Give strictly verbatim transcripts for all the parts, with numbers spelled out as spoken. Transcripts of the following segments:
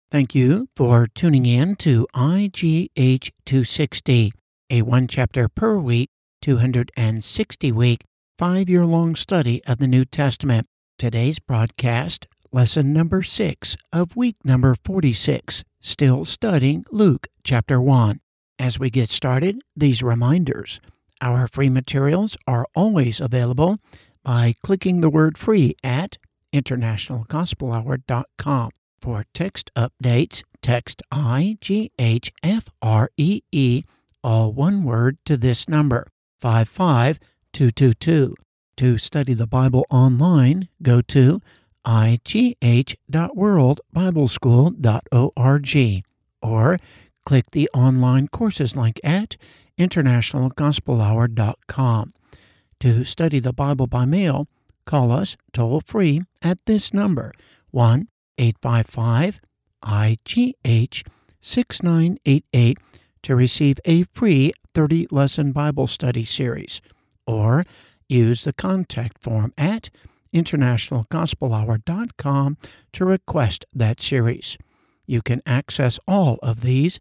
Thank you for tuning in to I G H two sixty, a one chapter per week, two hundred sixty week, five-year-long study of the New Testament. Today's broadcast, lesson number six of week number forty-six, still studying Luke chapter one. As we get started, these reminders. Our free materials are always available by clicking the word free at international gospel hour dot com. For text updates, text I G H F R E E, all one word, to this number, five five two two two. To study the Bible online, go to I G H dot world bible school dot org or click the online courses link at international gospel hour dot com. To study the Bible by mail, call us toll-free at this number, one eight five five I G H six nine eight eight, to receive a free thirty-lesson Bible study series, or use the contact form at international gospel hour dot com to request that series. You can access all of these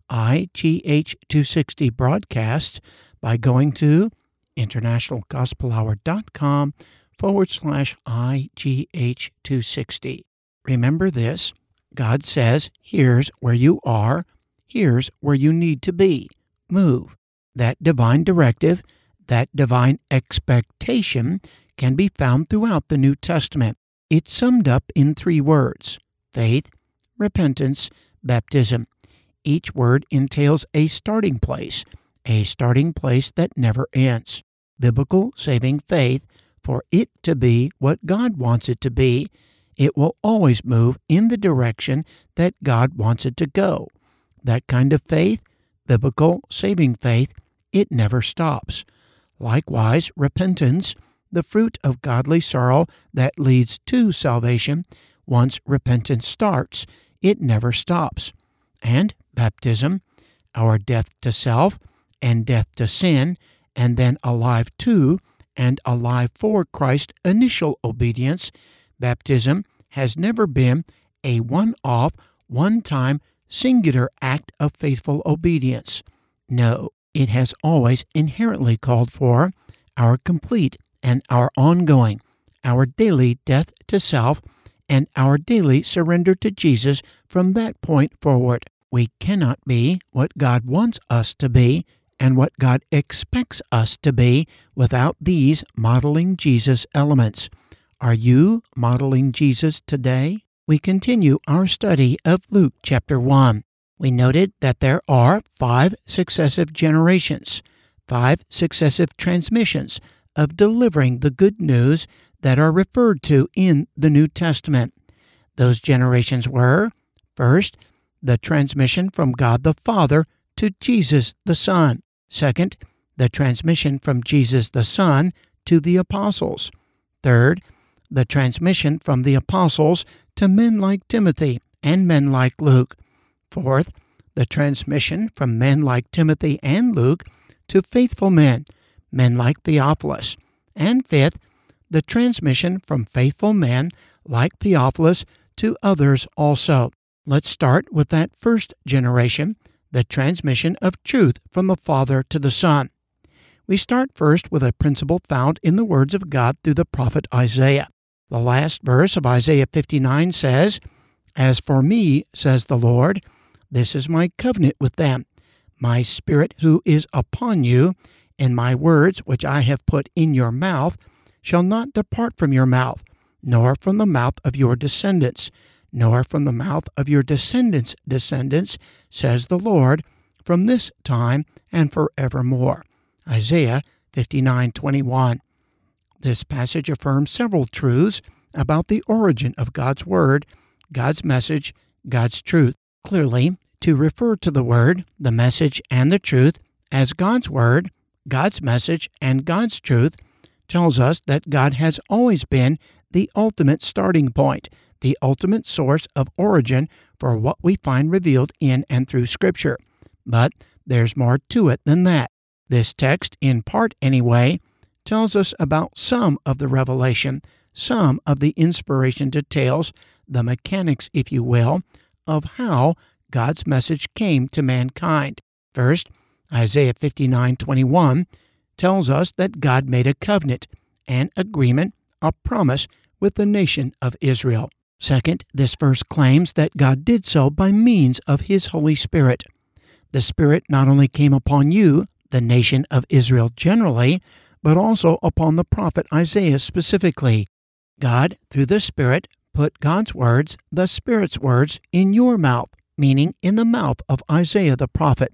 I G H two sixty broadcasts by going to international gospel hour dot com forward slash I G H two sixty. Remember this, God says, here's where you are, here's where you need to be. Move. That divine directive, that divine expectation can be found throughout the New Testament. It's summed up in three words: faith, repentance, baptism. Each word entails a starting place, a starting place that never ends. Biblical saving faith, for it to be what God wants it to be, it will always move in the direction that God wants it to go. That kind of faith, biblical saving faith, it never stops. Likewise, repentance, the fruit of godly sorrow that leads to salvation, once repentance starts, it never stops. And baptism, our death to self and death to sin, and then alive to and alive for Christ's initial obedience. Baptism has never been a one-off, one-time, singular act of faithful obedience. No, it has always inherently called for our complete and our ongoing, our daily death to self, and our daily surrender to Jesus from that point forward. We cannot be what God wants us to be and what God expects us to be without these modeling Jesus elements. Are you modeling Jesus today? We continue our study of Luke chapter one. We noted that there are five successive generations, five successive transmissions of delivering the good news that are referred to in the New Testament. Those generations were, first, the transmission from God the Father to Jesus the Son. Second, the transmission from Jesus the Son to the apostles. Third, the transmission from the apostles to men like Timothy and men like Luke. Fourth, the transmission from men like Timothy and Luke to faithful men, men like Theophilus. And fifth, the transmission from faithful men like Theophilus to others also. Let's start with that first generation, the transmission of truth from the Father to the Son. We start first with a principle found in the words of God through the prophet Isaiah. The last verse of Isaiah fifty-nine says, "As for me, says the Lord, this is my covenant with them, my Spirit who is upon you, and my words which I have put in your mouth shall not depart from your mouth, nor from the mouth of your descendants, nor from the mouth of your descendants' descendants, says the Lord, from this time and forevermore." Isaiah fifty-nine twenty-one. This passage affirms several truths about the origin of God's Word, God's message, God's truth. Clearly, to refer to the Word, the message, and the truth as God's Word, God's message, and God's truth tells us that God has always been the ultimate starting point, the ultimate source of origin for what we find revealed in and through Scripture. But there's more to it than that. This text, in part anyway, tells us about some of the revelation, some of the inspiration details, the mechanics, if you will, of how God's message came to mankind. First, Isaiah fifty-nine twenty-one tells us that God made a covenant, an agreement, a promise with the nation of Israel. Second, this verse claims that God did so by means of His Holy Spirit. The Spirit not only came upon you, the nation of Israel generally, but also upon the prophet Isaiah specifically. God, through the Spirit, put God's words, the Spirit's words, in your mouth, meaning in the mouth of Isaiah the prophet.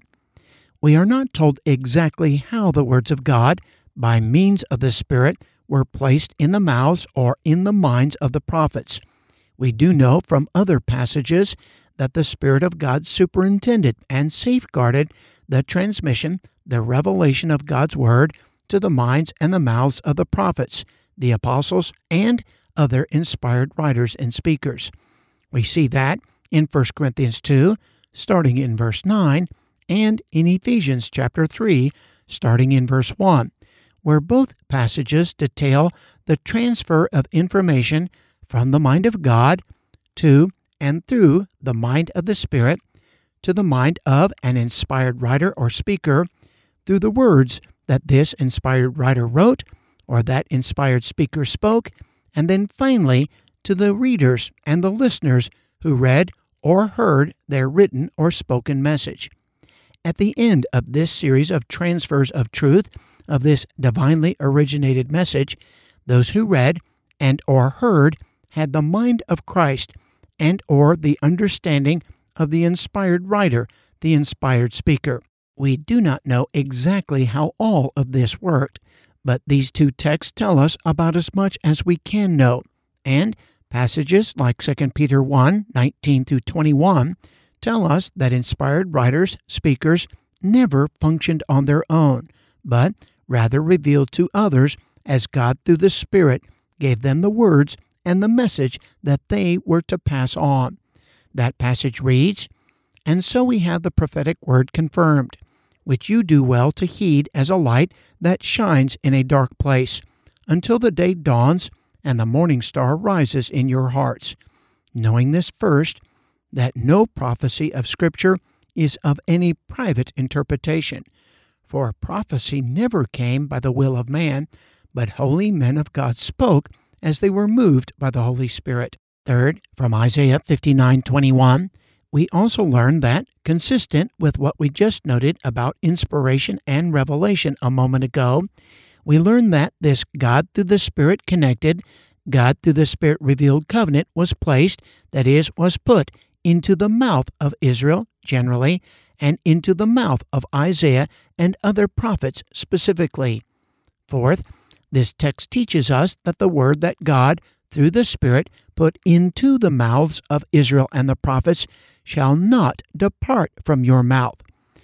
We are not told exactly how the words of God, by means of the Spirit, were placed in the mouths or in the minds of the prophets. We do know from other passages that the Spirit of God superintended and safeguarded the transmission, the revelation of God's Word to the minds and the mouths of the prophets, the apostles, and other inspired writers and speakers. We see that in First Corinthians two, starting in verse nine, and in Ephesians chapter three, starting in verse one, where both passages detail the transfer of information from the mind of God to and through the mind of the Spirit to the mind of an inspired writer or speaker through the words that this inspired writer wrote or that inspired speaker spoke, and then finally to the readers and the listeners who read or heard their written or spoken message. At the end of this series of transfers of truth of this divinely originated message, those who read and or heard had the mind of Christ and or the understanding of the inspired writer, the inspired speaker. We do not know exactly how all of this worked, but these two texts tell us about as much as we can know, and passages like Second Peter one, nineteen through twenty-one tell us that inspired writers, speakers, never functioned on their own, but rather revealed to others as God through the Spirit gave them the words and the message that they were to pass on. That passage reads, "And so we have the prophetic word confirmed, which you do well to heed as a light that shines in a dark place, until the day dawns and the morning star rises in your hearts. Knowing this first, that no prophecy of Scripture is of any private interpretation. For prophecy never came by the will of man, but holy men of God spoke as they were moved by the Holy Spirit." Third, from Isaiah fifty-nine twenty-one, we also learn that, consistent with what we just noted about inspiration and revelation a moment ago, we learn that this God through the Spirit connected, God through the Spirit revealed covenant was placed, that is, was put into the mouth of Israel generally, and into the mouth of Isaiah and other prophets specifically. Fourth, this text teaches us that the word that God, through the Spirit, put into the mouths of Israel and the prophets shall not depart from your mouth.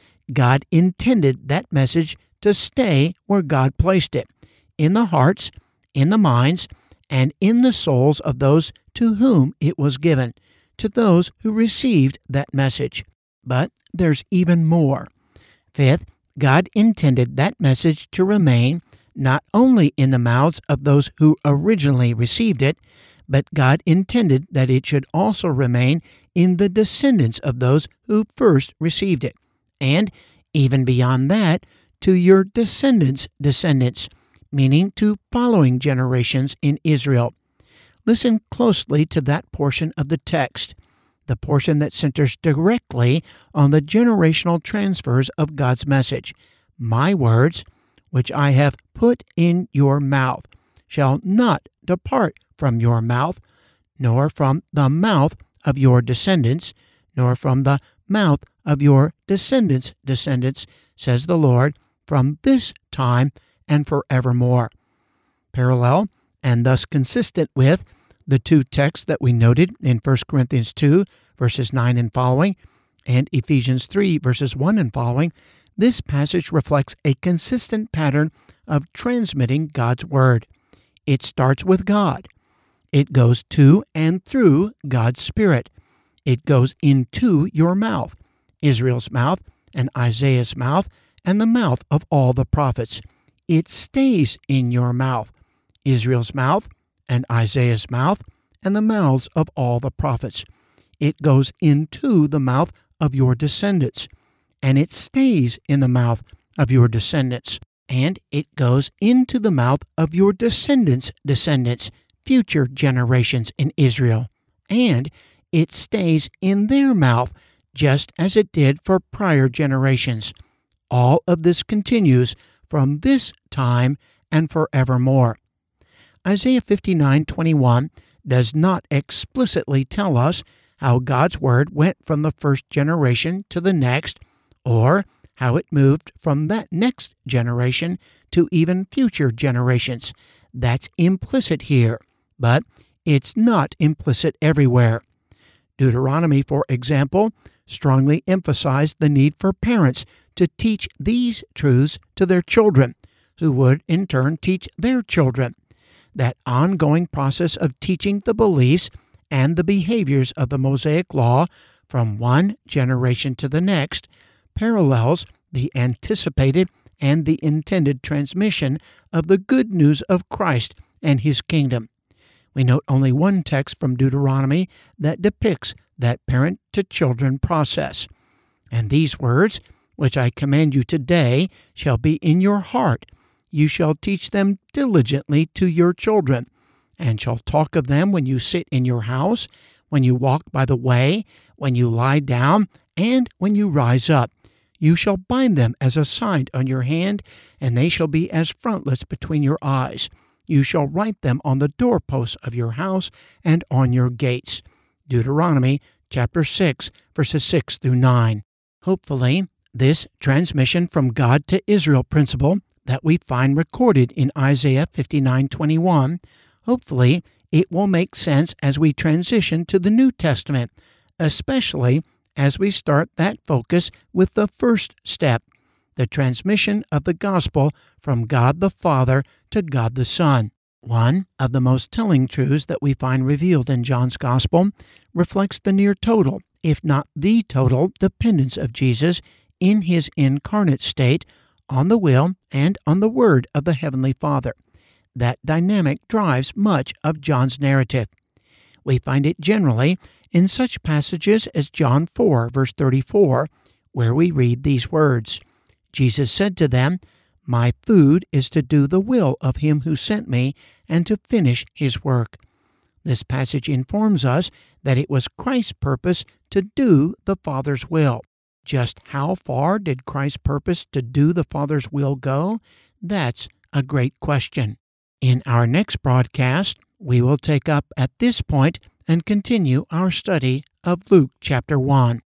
God intended that message to stay where God placed it, in the hearts, in the minds, and in the souls of those to whom it was given, to those who received that message. But there's even more. Fifth, God intended that message to remain not only in the mouths of those who originally received it, but God intended that it should also remain in the descendants of those who first received it, and even beyond that, to your descendants' descendants, meaning to following generations in Israel. Listen closely to that portion of the text, the portion that centers directly on the generational transfers of God's message. My words, which I have put in your mouth, shall not depart from your mouth, nor from the mouth of your descendants, nor from the mouth of your descendants' descendants, says the Lord, from this time and forevermore. Parallel, and thus consistent with, the two texts that we noted in First Corinthians two, verses nine and following, and Ephesians three, verses one and following, this passage reflects a consistent pattern of transmitting God's Word. It starts with God. It goes to and through God's Spirit. It goes into your mouth, Israel's mouth, and Isaiah's mouth, and the mouth of all the prophets. It stays in your mouth, Israel's mouth, and Isaiah's mouth, and the mouths of all the prophets. it goes into the mouth of your descendants, and it stays in the mouth of your descendants, and it goes into the mouth of your descendants' descendants, future generations in Israel, and it stays in their mouth just as it did for prior generations. All of this continues from this time and forevermore. Isaiah fifty-nine twenty-one does not explicitly tell us how God's word went from the first generation to the next, or how it moved from that next generation to even future generations. That's implicit here, but it's not implicit everywhere. Deuteronomy, for example, strongly emphasized the need for parents to teach these truths to their children, who would in turn teach their children. That ongoing process of teaching the beliefs and the behaviors of the Mosaic Law from one generation to the next parallels the anticipated and the intended transmission of the good news of Christ and his kingdom. We note only one text from Deuteronomy that depicts that parent-to-children process. And these words, which I command you today, shall be in your heart. You shall teach them diligently to your children, and shall talk of them when you sit in your house, when you walk by the way, when you lie down, and when you rise up. You shall bind them as a sign on your hand, and they shall be as frontlets between your eyes. You shall write them on the doorposts of your house and on your gates. Deuteronomy chapter six, verses six through nine. Hopefully, this transmission from God to Israel principle that we find recorded in Isaiah fifty-nine twenty-one, hopefully it will make sense as we transition to the New Testament, especially as we start that focus with the first step, the transmission of the gospel from God the Father to God the Son. One of the most telling truths that we find revealed in John's Gospel reflects the near total, if not the total, dependence of Jesus in his incarnate state on the will and on the word of the Heavenly Father. That dynamic drives much of John's narrative. We find it generally in such passages as John four, verse thirty-four, where we read these words, Jesus said to them, My food is to do the will of him who sent me and to finish his work. This passage informs us that it was Christ's purpose to do the Father's will. Just how far did Christ's purpose to do the Father's will go? That's a great question. In our next broadcast, we will take up at this point and continue our study of Luke chapter one.